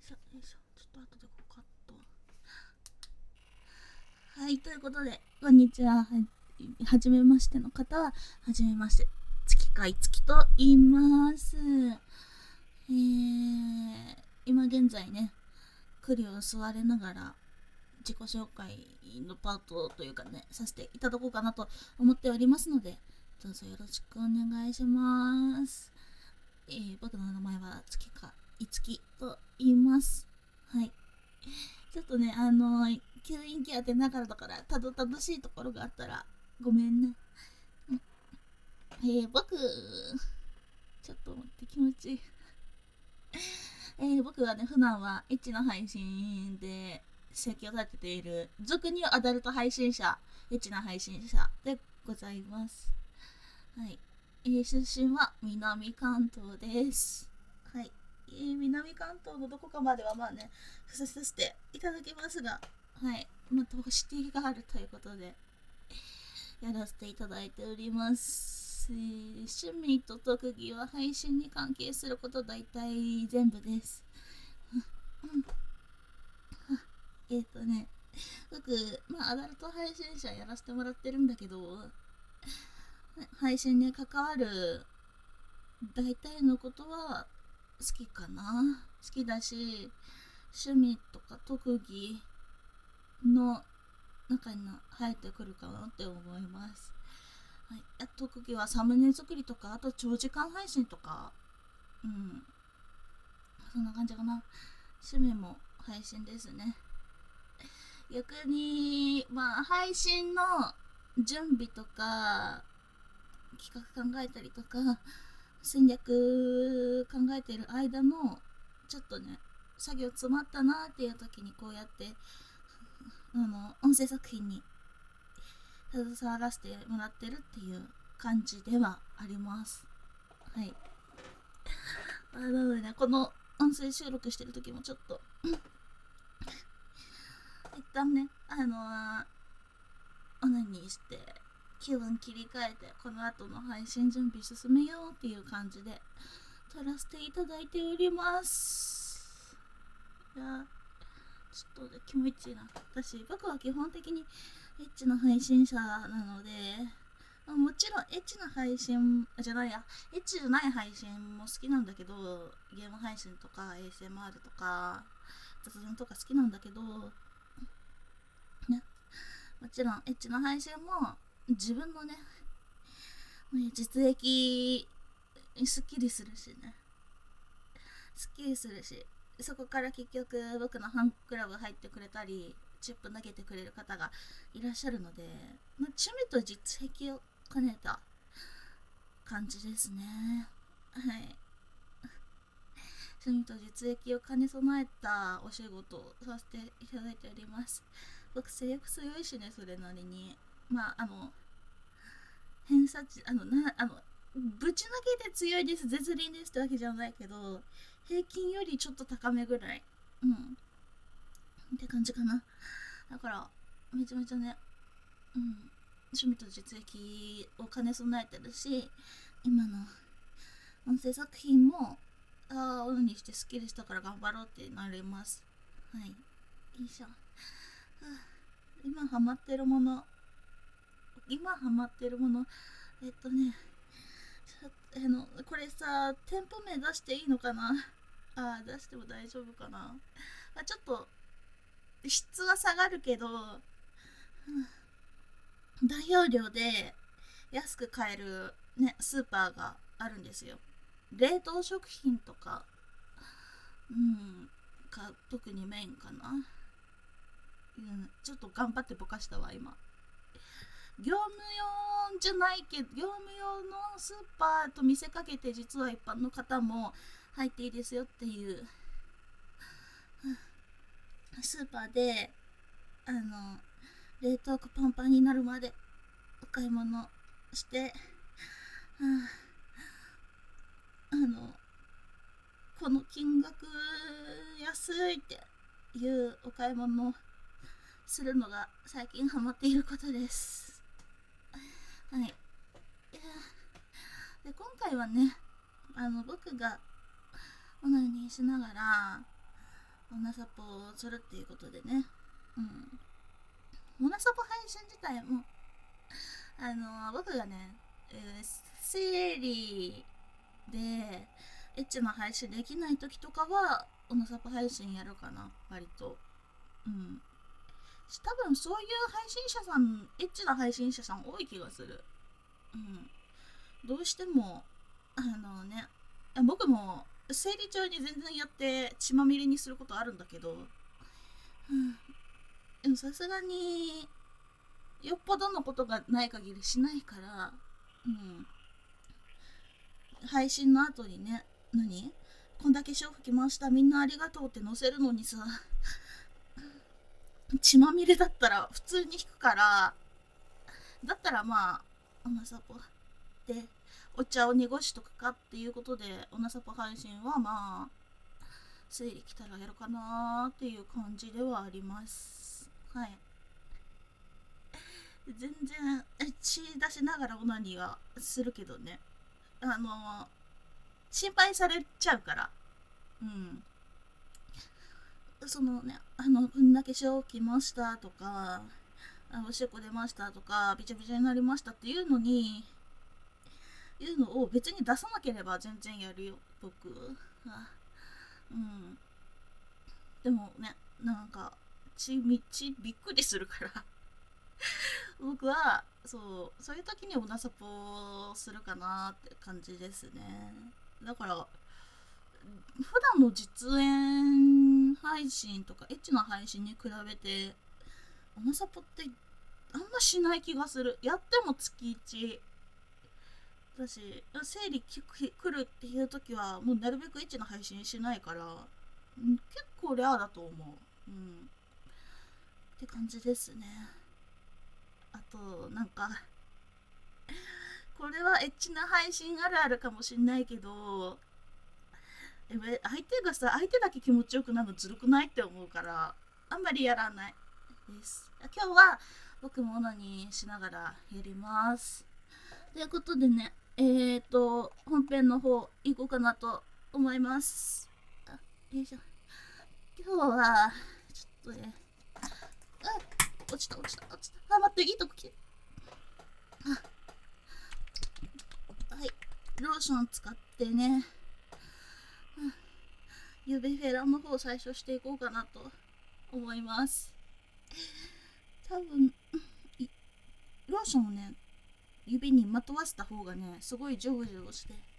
よいしょ、ちょっと後でこうカット。はい、ということで、こんにちは。はじめましての方は、はじめまして。月海月と言います。今現在ね、栗を吸われながら、自己紹介のパートというかね、させていただこうかなと思っておりますので、どうぞよろしくお願いします。僕の名前は月海月と言います。はい。ちょっとね、吸引器当てながらだから、たどたどしいところがあったら、ごめんね。僕、ちょっと待って、気持ちいい。僕はね、普段はエッチな配信で生計を立てている、俗に言うアダルト配信者、エッチな配信者でございます。はい。出身は南関東です。はい。南関東のどこかまではまあね、伏せさせていただきますが、はい。またシティがあるということで、やらせていただいております。趣味と特技は配信に関係すること大体全部です。僕、アダルト配信者やらせてもらってるんだけど、配信に関わる大体のことは好きかな。好きだし、趣味とか特技の中に入ってくるかなって思います。はい、特技はサムネ作りとか、あと長時間配信とか、うん、そんな感じかな。趣味も配信ですね。逆に、配信の準備とか、企画考えたりとか、戦略考えてる間の、ちょっとね、作業詰まったなっていう時にこうやって、音声作品に携わらせてもらってるっていう感じではあります。はい。なのでね、この音声収録してる時もちょっと、一旦ね、オナニーして気分切り替えてこの後の配信準備進めようっていう感じで撮らせていただいております。いや、ちょっとね、気持ちいいな。僕は基本的にエッチな配信者なので、もちろんエッチな配信じゃないや、エッチじゃない配信も好きなんだけど、ゲーム配信とか ASMR とか雑談とか好きなんだけどね、もちろんエッチな配信も自分のね、実益すっきりするしね、すっきりするし、そこから結局僕のファンクラブ入ってくれたりチップ投げてくれる方がいらっしゃるので、趣味と実益を兼ねた感じですね。はい。趣味と実益を兼ね備えたお仕事をさせていただいております。僕性欲強いしね、それなりに。偏差値、ぶち抜けて強いです、絶倫ですってわけじゃないけど、平均よりちょっと高めぐらい。うん。って感じかな。だから、めちゃめちゃね、うん。趣味と実益を兼ね備えてるし、今の音声作品も、オンにしてスッキリしたから頑張ろうってなれます。はい。いいじゃん。今ハマってるもの、これさ、店舗名出していいのかな。出しても大丈夫かな。ちょっと質は下がるけど、大容量で安く買えるね、スーパーがあるんですよ。冷凍食品とか、特にメインかな。ちょっと頑張ってぼかしたわ、今。業務用じゃないけど、業務用のスーパーと見せかけて実は一般の方も入っていいですよっていうスーパーで、冷凍庫パンパンになるまでお買い物して、あのこの金額安いっていうお買い物をするのが最近ハマっていることです。はい。で、今回はね、僕がオナニーしながらオナサポをするっていうことでね。オナサポ配信自体も、僕がね、生理でエッチな配信できない時とかはオナサポ配信やるかな、割と。多分そういう配信者さん、エッチな配信者さん多い気がする。どうしても僕も生理中に全然やって血まみれにすることあるんだけど、でもさすがによっぽどのことがない限りしないから、配信の後にね、こんだけ賞吹きました、みんなありがとうって載せるのにさ、血まみれだったら普通に引くから、だったらまあオナサポでお茶を濁しとくかっていうことで、オナサポ配信はまあ生理来たらやるかなっていう感じではあります。はい。全然血出しながらオナニーはするけどね、心配されちゃうから。そのね、こんだけ賞来ましたとか、おしっこ出ましたとか、びちゃびちゃになりましたっていうのを別に出さなければ全然やるよ、僕は。でもね、なんか血びっくりするから僕はそういう時にオナサポするかなって感じですね。だから普段の実演配信とかエッチな配信に比べてオナサポってあんましない気がする。やっても月1だし、生理来るっていう時はもうなるべくエッチな配信しないから、結構レアだと思う。って感じですね。あとなんかこれはエッチな配信あるあるかもしんないけど、相手だけ気持ちよくなるのずるくないって思うからあんまりやらないです。今日は僕もオナニーしながらやります。ということでね、本編の方行こうかなと思います。よいしょ。今日はちょっとね、落ちた。待って、いいとこ来て。はい、ローション使ってね、指フェラの方最初していこうかなと思います。多分ローションをね指にまとわせた方がねすごいジョブジョブして